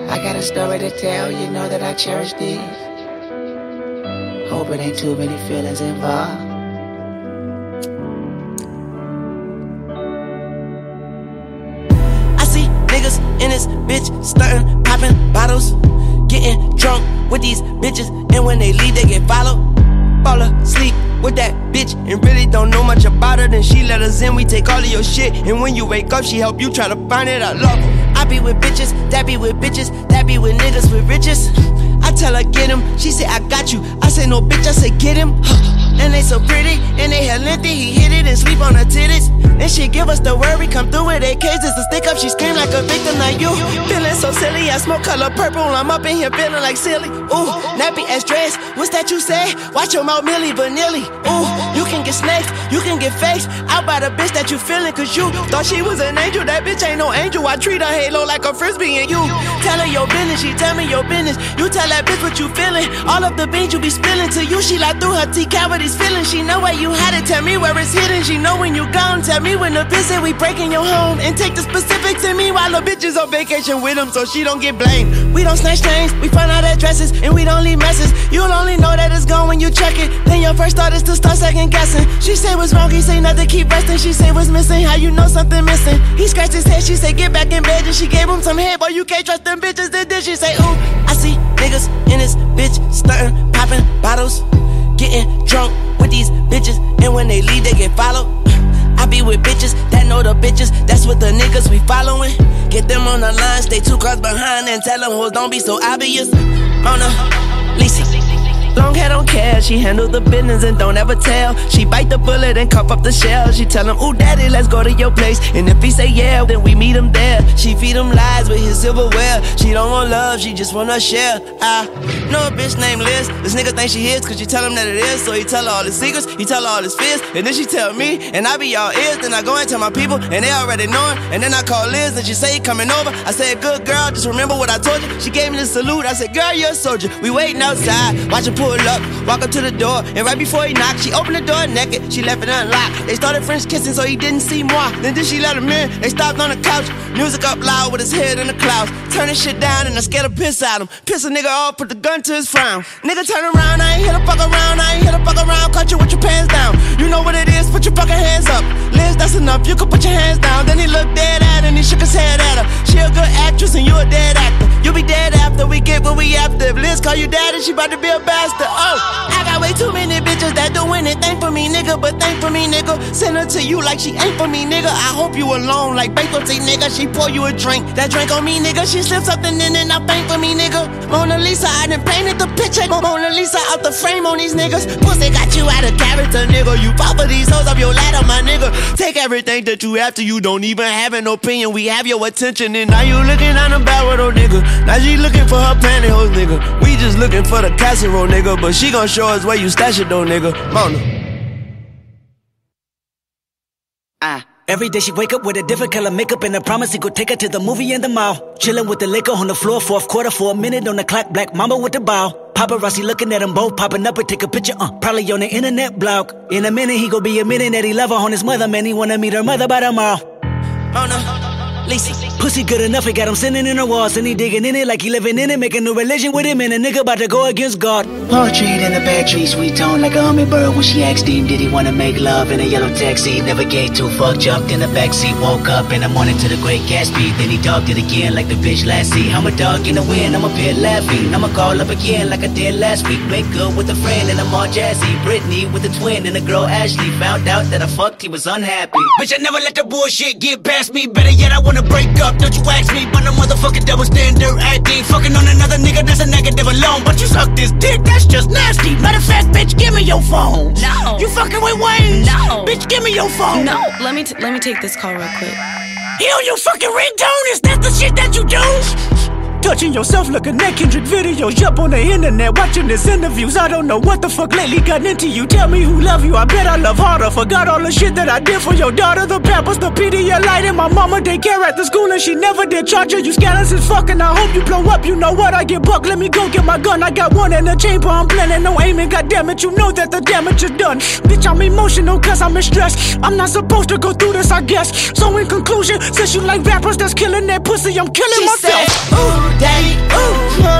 I got a story to tell, you know that I cherish these. Hope it ain't too many feelings involved. I see niggas in this bitch stuntin', poppin' bottles, getting drunk with these bitches, and when they leave, they get followed. Fall asleep with that bitch and really don't know much about her. Then she let us in, we take all of your shit, and when you wake up, she help you try to find it. I love her. I be with bitches, that be with bitches, that be with niggas with riches. I tell her get him, she say I got you. I say no bitch, I say get him. And they so pretty, and they hair lengthy, he hit it and sleep on her titties. Then she give us the word, we come through with AKs just to stick up. She scream like a victim, like you. Feeling so silly, I smoke color purple, I'm up in here feeling like silly. Ooh, nappy ass dress, what's that you say? Watch your mouth, Millie Vanilli. Ooh, you can get snaked, you can get faked out by the bitch that you feeling, cause you thought she was an angel. That bitch ain't no angel, I treat her halo like a frisbee. And you tell her your business, she tell me your business. You tell that bitch what you feeling, all of the beans you be spilling. To you, she like through her T cavities feeling. She know where you had it, tell me where it's hidden. She know when you gone, tell me when the visit. We breaking your home and take the specifics in me while the bitch is on vacation with him, so she don't get blamed. We don't snatch chains, we find out addresses, and we don't leave messes. You'll only know that it's gone when you check it. Then your first thought is to start second guessing. She say what's wrong, he say nothing, keep resting. She say what's missing, how you know something missing. He scratched his head, she say get back in bed, and she gave him some head. Boy, you can't trust them bitches. And then she say ooh, I see niggas in this bitch stuntin', poppin' bottles, getting drunk with these bitches, and when they leave, they get followed. I be with bitches that know the bitches, that's what the niggas we following. Get them on the line, stay 2 cars behind, and tell them hoes don't be so obvious. Mona Lisa, long hair don't care, she handle the business and don't ever tell. She bite the bullet and cough up the shell. She tell him, ooh daddy, let's go to your place. And if he say yeah, then we meet him there. She feed him lies with his silverware. She don't want love, she just wanna share. I know a bitch named Liz. This nigga think she his cause you tell him that it is. So he tell her all his secrets, he tell her all his fears. And then she tell me, and I be all ears. Then I go and tell my people, and they already knowin'. And then I call Liz, and she say he coming over. I said, good girl, just remember what I told you. She gave me the salute, I said, girl, you're a soldier. We waiting outside, watch her pull up, walk up to the door, and right before he knocked, she opened the door naked, she left it unlocked. They started French kissing so he didn't see moi. Then she let him in, they stopped on the couch, music up loud with his head in the clouds. Turn his shit down and I scared the piss out him. Piss a nigga off, put the gun to his frown. Nigga turn around, I ain't here to fuck around, I ain't here to fuck around. Caught you with your pants down, you know what it is, put your fucking hands up. Liz, that's enough, you can put your hands down. Then he looked dead at her and he shook his head at her. She a good actress and you a dead actor. You be dead after we get what we after. If Liz call you daddy, she about to be a bastard. Oh, I got way too many bitches that do anything for me, nigga. But thank for me, nigga. Send her to you like she ain't for me, nigga. I hope you alone like bankruptcy, nigga. She pour you a drink, that drink on me, nigga. She slips something in and I faint for me, nigga. Mona Lisa, I done painted the picture. Mona Lisa out the frame on these niggas. Pussy got you out of character, nigga. You fall for these hoes up your ladder, my nigga. Take everything that you have to, you don't even have an opinion. We have your attention and now you looking down the barrel, nigga. Now she looking for her pantyhose, nigga. We just looking for the casserole, nigga. But she gon' show us where you stash it though, nigga. Mona. Every day she wake up with a different color makeup and a promise he could take her to the movie and the mall. Chillin' with the liquor on the floor, 4th quarter for a minute on the clock. Black mama with the bow. Paparazzi looking at them both, popping up and take a picture, probably on the internet blog. In a minute he gon' be admitting that he love her on his mother, man. He wanna meet her mother by tomorrow. Mona Lisa. Pussy good enough, it got him sitting in the walls, and he digging in it like he living in it, making a religion with him, and a nigga about to go against God. Poetry in the bad tree, sweet tone like a hummingbird. When she asked him, did he wanna make love in a yellow taxi? Never gave 2 fuck, jumped in the backseat, woke up in the morning to the Great Gatsby. Then he dogged it again like the bitch last see. I'm a dog in the wind, I'm a pit laughing. I'ma call up again like I did last week. Make good with a friend and I'm all jazzy. Brittany with a twin and a girl Ashley. Found out that I fucked, he was unhappy. Bitch, I never let the bullshit get past me. Better yet, I wanna break up, don't you ask me. But no motherfucking double standard acting. Fucking on another nigga, that's a negative alone. But you suck this dick, that's just nasty. Matter of fact, bitch, give me your phone. No. You fucking with Wayne? No. Bitch, give me your phone. No, let me take this call real quick. He on your fucking ringtone? Is that the shit that you do? Touching yourself looking at Kendrick videos. Jump on the internet watching his interviews. I don't know what the fuck lately got into you. Tell me who love you, I bet I love harder. Forgot all the shit that I did for your daughter. The Pampers, the Pedialyte, and my mama daycare at the school, and she never did charge her. You scandalous as fuck, and I hope you blow up. You know what, I get buck, let me go get my gun. I got one in the chamber, I'm planning no aiming. Goddammit, you know that the damage is done. Bitch, I'm emotional cause I'm in stress. I'm not supposed to go through this, I guess. So in conclusion, since you like rappers that's killing that pussy, I'm killing myself. Said, ooh, daddy, ooh,